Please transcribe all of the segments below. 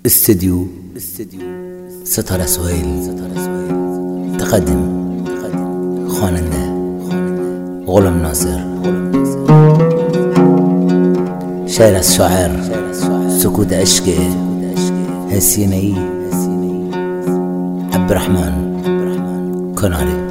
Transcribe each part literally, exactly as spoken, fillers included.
استديو ستاره سهيل تقدم خواننده غلام ناصر. شعر از شاعر سکوت عشق حسینه‌ای عبدالرحمن کناری.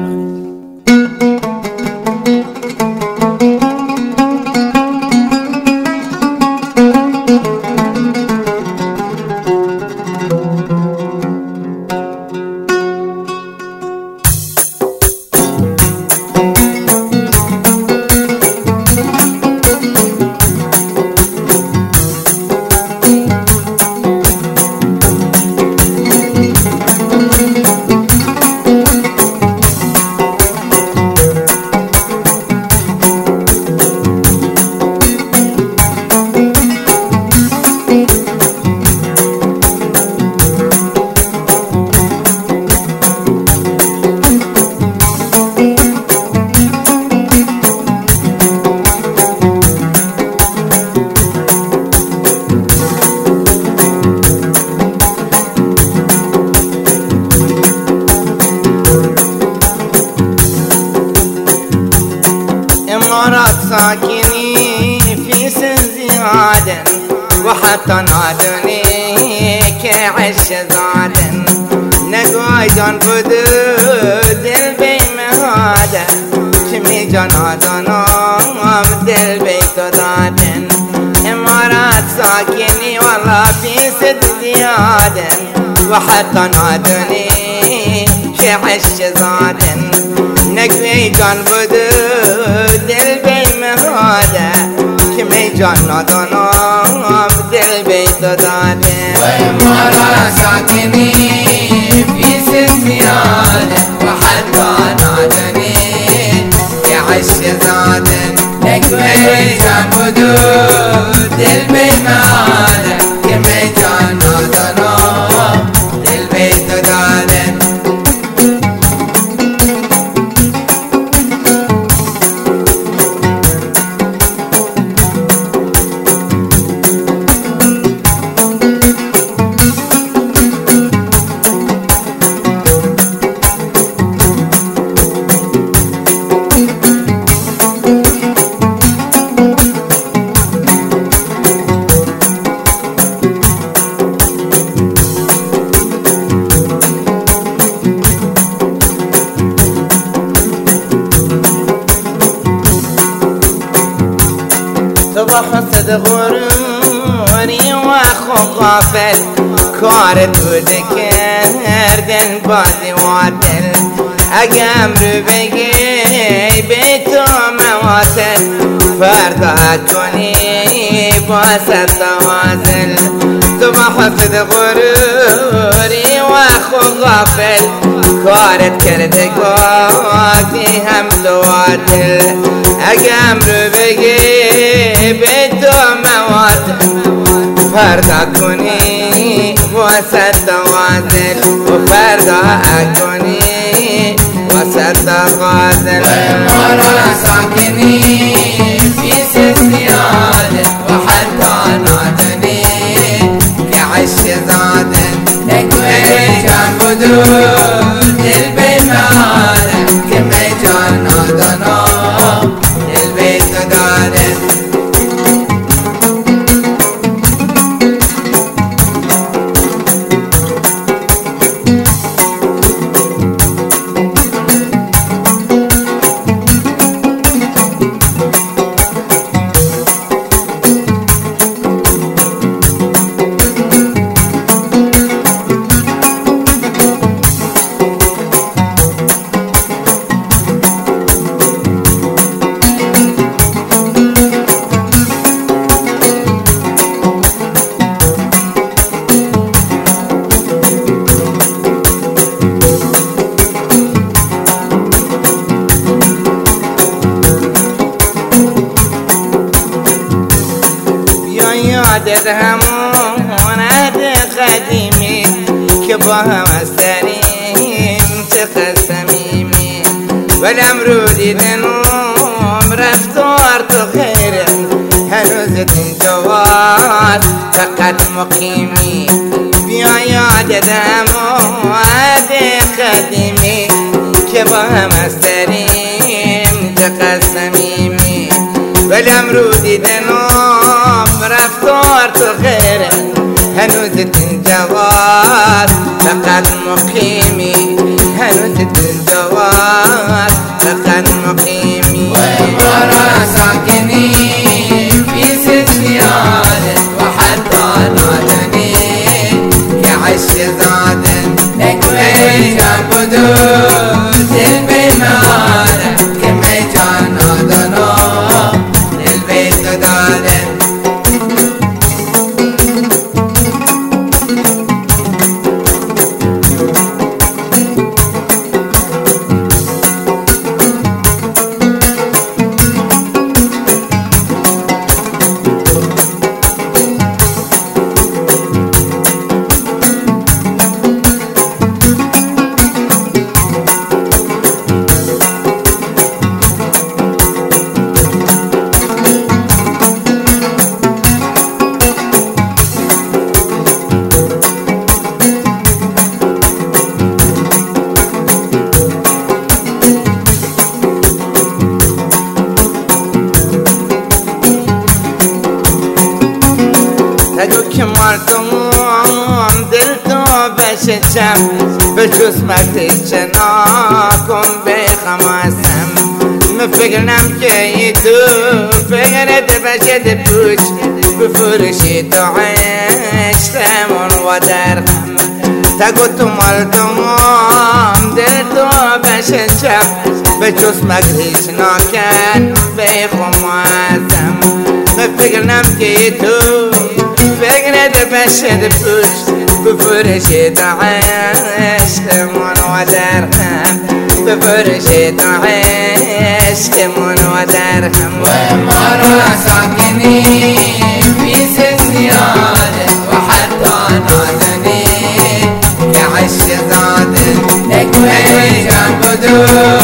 ساكني في سنزيادن وحتى نادني كعش زادن نقايدن بدود البي مهادا شمي جنادنا بدل بيت دادن امارات ساكني والله في سنزيادن وحتى نادني كعش زادن نقايدن بدود البي مهادا كمي جانا دانا بدل بيت دادن وإمارة ساكني في سنزيادن وحتى نادني يعش زادن نقوي جان بدود البي مهادا كمي جانا دانا بدل بيت دادن. حسد غروري واخو غافل كارت ودكردن بازي واتل اقام ربقي بيتو مواتل فردا كوني باسد توازل تبا حسد غروري واخو غافل كارت كردك واقتي هم تواتل اقام ربقي بيتو مواتل فردا كوني وسط توازل وفردا اكوني وسط غازل. وإمارة ساكني في سنزيادن وحتى نادني كعش زادن نقوي جان بدود البي مهادا كمي جان نادنا البيت دادن. همون عهد قدیمی که با هم از داریم چقدر صمیمی ولم رو دیدن رفتار تو خیره هنوز اینجاست فقط مقیمی بیا یاد دماد قدیمی که با هم استریم چقدر صمیمی ولی امرو دیدنم رفتار تو غیره هنوز اینجاست فقط مقیمی هنوز اینجاست فقط مقیمی ما را ساکنی في زيادة وحتى نادني كعش زادن نكوي جابدو البمارة كما كان نادنا البيت دادن تگو که مردم دل تو بشچم به جز وقتی چنا کن بخماسم مفکرم که ای تو فکرت بشد پوچ بفروشی تو عشقمون و درخم تگو تو مردم دل تو بشچم به جز وقتی چنا کن بخماسم مفکرم که ای تو فكرة بشد بوش بفرشة عشق من ودرهم بفرشة عشق من ودرهم ومرة ساكني في زيادة وحتى نادني كعش زادن نكوي جابدو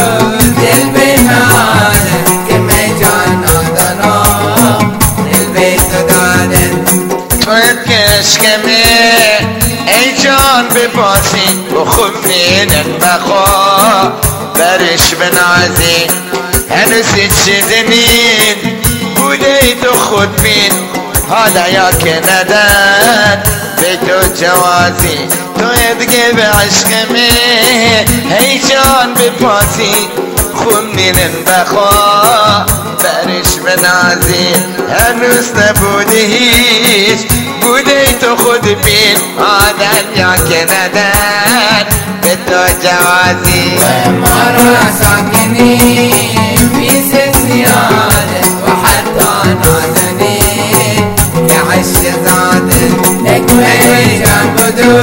البمارة كما كان نادنا البيت دادن باید که عشقمه ای جان بپاسی و خوب میدن بخوا برش بنازی هنوز چیزی نین بوده ای تو خود بین حالا یا که ندن به تو جوازی تو دیگه به عشقمه ای جان بپاسی خوب میدن بخوا برش بنازی هنوز نبودی هیچ بوده تو خود بین آدن یا که ندن به تو جوازی ما را ساکنی في زيادة وحتى نادني كعش زادن نكوي جابدو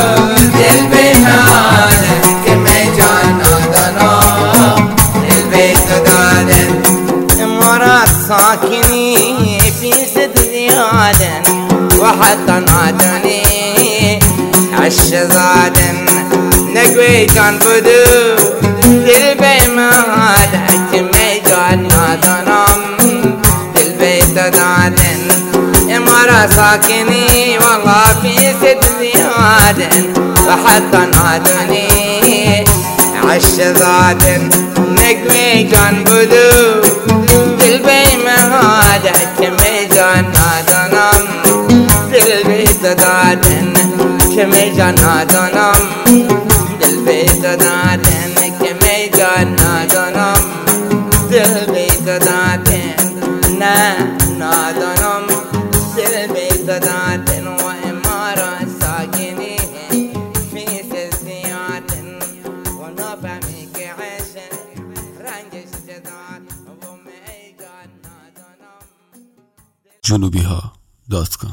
البمارة كما كان نادنا البيت دادن مرات ساكني في سد زيادن وحتى نادني عش زادن نقوي كان بدو للبي مهادا كمي كان نادنم للبيت دادن مرات ساكني والله في سد زيادن وحتى نادني عش زادن نقوي كان بدو للبي مهادا كمي كان نادنم للبيت دادن كمي كان نادنم للبيت دادن كمي كان نادنم للبيت دادن نا نادنم للبيت دادن وإمارة ساكني في سيادن ونفهمي كعشن رنجش جداد ومي كان نادنم جنوبی ها دات کام